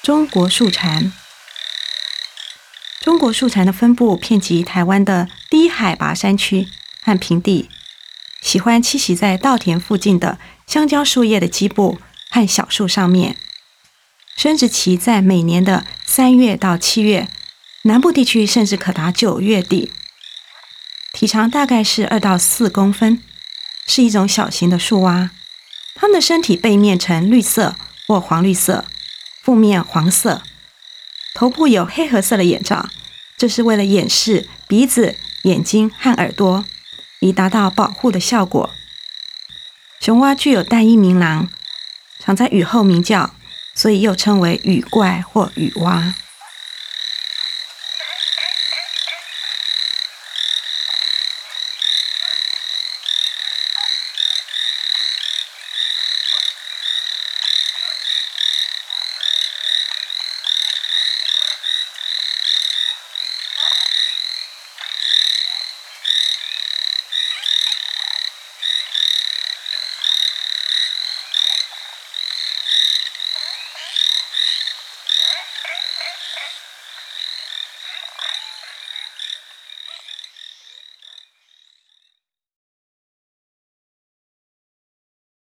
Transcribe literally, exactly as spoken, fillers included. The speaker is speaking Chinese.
中国树蝉。中国树蝉的分布遍及台湾的低海拔山区和平地，喜欢栖息在稻田附近的香蕉树叶的基部和小树上面。生殖期在每年的三月到七月，南部地区甚至可达九月底。体长大概是二到四公分，是一种小型的树蛙。它们的身体背面呈绿色或黄绿色，腹面黄色，头部有黑褐色的眼罩，这是为了掩饰鼻子、眼睛和耳朵，以达到保护的效果。雄蛙具有单一鸣囊，常在雨后鸣叫，所以又称为雨怪或雨蛙。